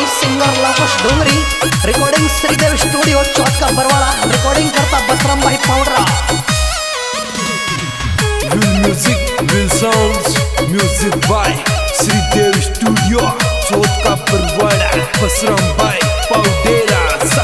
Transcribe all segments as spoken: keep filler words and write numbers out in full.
Singer Lakush Dongri, recording Shridev studio Chauth ka Barwara, recording करता बसराम भाई Paudra. Real music, real sounds, music by Shridev studio Chauth ka Barwara, Basram भाई पाउडरा।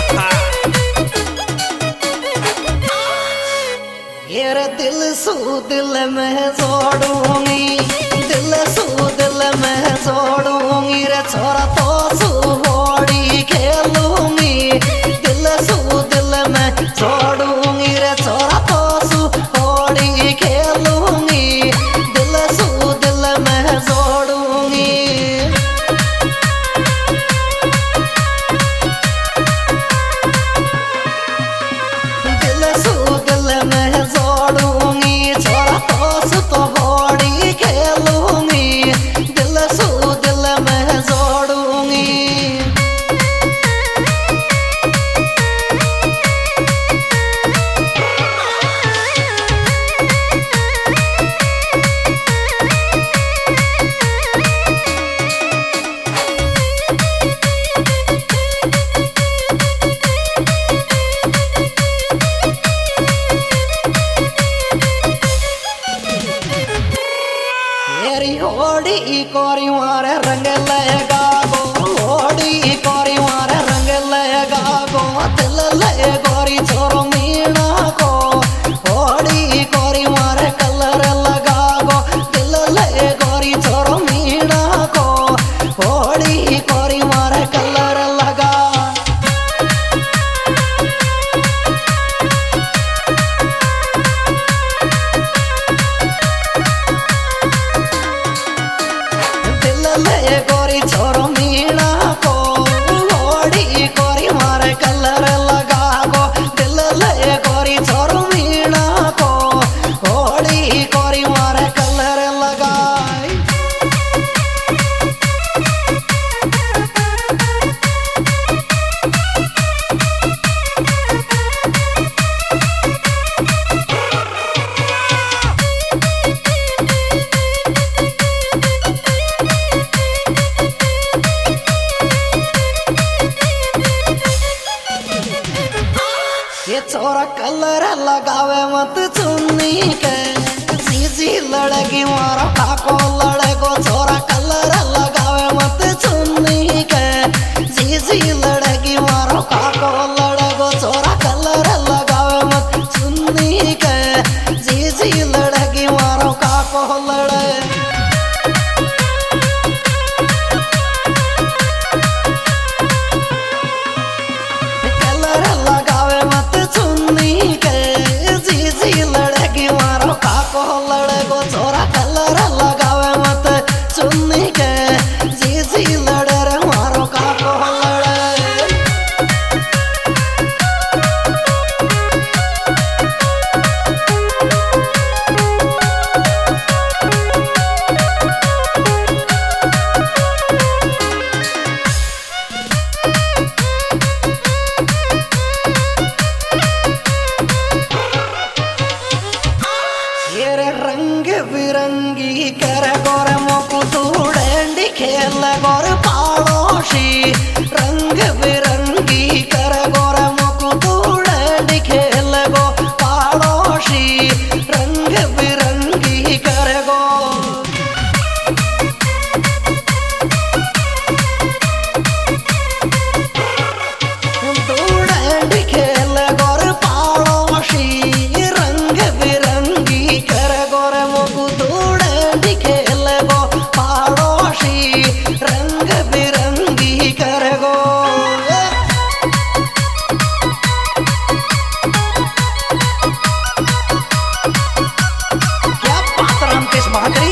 ये दिल सू दिल में जोड़ूंगी, दिल सू दिल में जोड़ूंगी रे छोरा तो सू होड़ी खेलूंगी, दिल सू दिल में जोड़ूंगी रे छोरा तो सू होड़ी खेलूंगी, दिल सू दिल में जोड़ूंगी। दिल सू दिल में जोड़ूंगी छोरा तो सू तो होड़ी खेलूंगी, दिल सू दिल में जोड़ूंगी। मेरी होड़ी कोरी मारे रंग लेगा गो, होड़ी कोरी मारे रंग लेगा गो, दिल ले गोरी छोरो मीना को, होड़ी कोरी मारे कलर लगा गो, दिल ले गोरी छोरो मीना को, होड़ी कोरी मारे कलर लगा। ले गोरी छोरो मीना को, होड़ी कोरी मारे कलर लगा गो, दिल ले गोरी छोरो मीना को, होड़ी कोरी मारे कलर लगा। ये छोरा कलर लगावे मत चुन्नी के, सीसी लड़की मारो काको लड़को, छोरा कलर लगावे मत चुन्नी के, सीसी लड़की मारो काको लड़को, छोरा कलर लगावे मत चुन्नी के, सीसी लड़की मारो काको लड़े। काको लड़को छोरा कलर लगावे मत चुन्नी के, जीजी लड़े रे मारो काको लड़े। रंग बिरंगी कर गोर मुकुटूड़ी खेल गोर पाड़ोशी, रंग बिरंगी कर गोर मुकुटूड़ी खेल गो पाड़ोशी, रंग बिरंगी कर गो। दूड़ी खेल गोर पाड़ोशी, रंग बिरंगी कर गोर मुकुटूड़ी खेल गो पाड़ोशी, रंग बिरंगी कर गो। क्या बात रामकेश महात्री।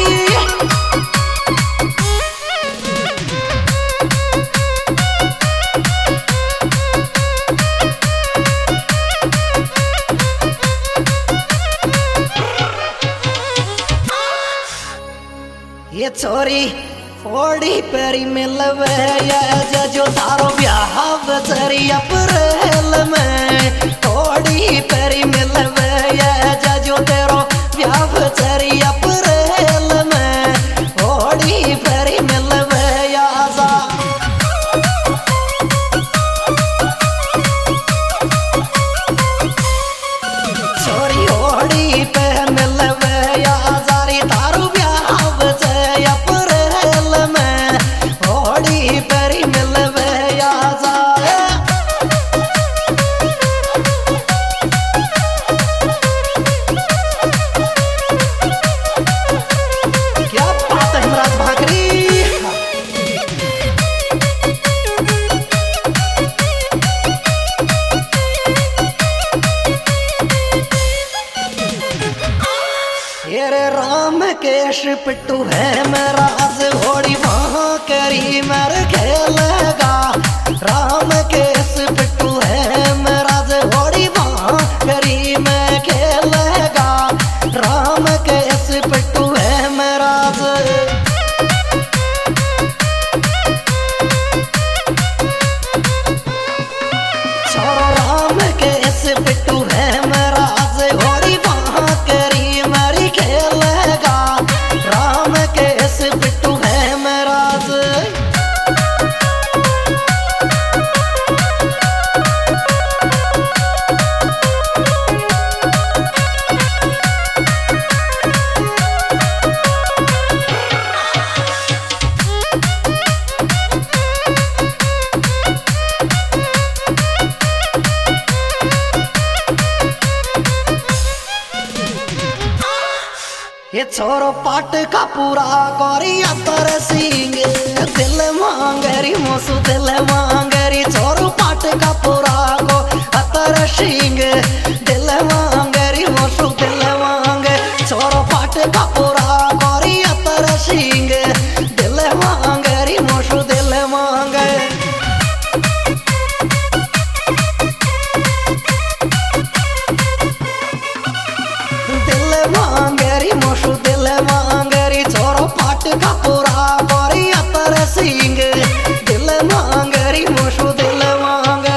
ये छोरी होड़ी पेरी मिलवे या जो तारो ब्याह बचरी अप्रैल में, होड़ी पेरी मिलवे या जो तेरो ब्याह बचरी अप्रैल में, होड़ी पेरी मिलवे या जा। केश पिट्टू है मेरा घोड़ी वहाँ करी मर खेलेगा। राम केश पिट्टू है मेरा घोड़ी वहाँ करी मैं खेलेगा। राम केश पिट्टू है मेरा छोरो। राम केश पिट्टू है मेरा घोड़ी वहाँ करी मरी खेलेगा। राम केश पिट्टू है मेरा ये छोरो पाट का पूरा कोरिया तर सिंह दिल मांगरी मोसु दिल मांगरी। छोरो पाट का पूरा को अतर सिंह दिल मांगरी मोसु दिल मांगे। छोरो पाट का पूरा कोरिया तर सिंह दिल मांगरी मोसु दिल मांगे। दिल मांगरी मोशु दिल मांगरी। छोरो पाट का पूरा गोरी अतर सिंह दिल मांगरी मोशु दिल मांगे।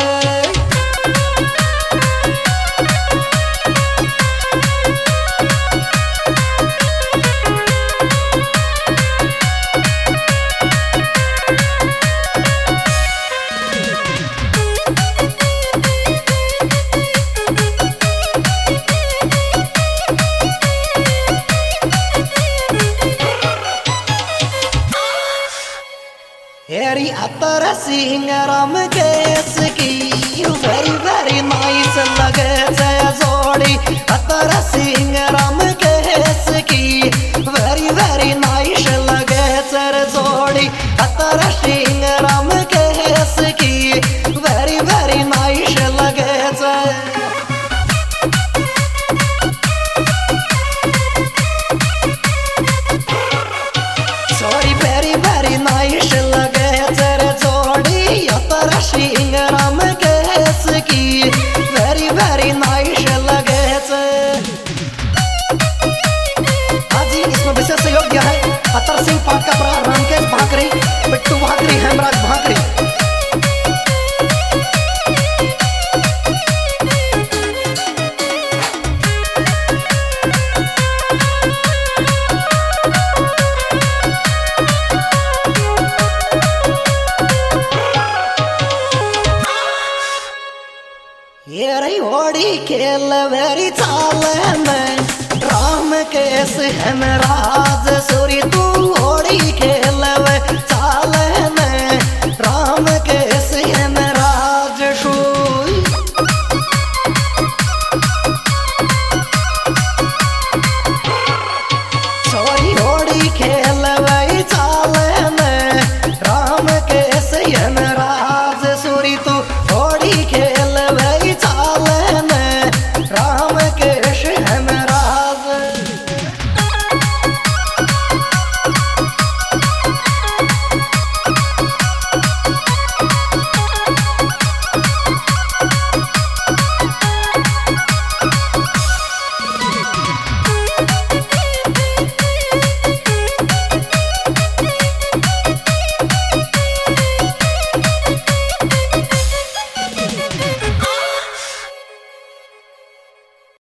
हेरी अतर सिंह राम केस की वेरी वेरी नाइस लगे से जोड़ी। अतर सिंह राम केस की वेरी वेरी नाइस लगे से जोड़ी। अतर सिंह राम केस की वेरी वेरी नाइस लगे से। सॉरी वेरी वेरी नाइस लगे जोड़ी। अतर सिंह राम केस की वेरी वेरी नाइस लगे। आज इसमें विशेष सहयोग दिया है अतर सिंह पाट का पूरा रामकेश भाकरी पिट्टू भाकरी हेमराज भाकरी। ये रही होड़ी खेल वेरी चाल में राम केस है मेरा सूरी। तू होड़ी खेल वे चाल में राम केस है मेरा जशूई। सॉरी होड़ी खेल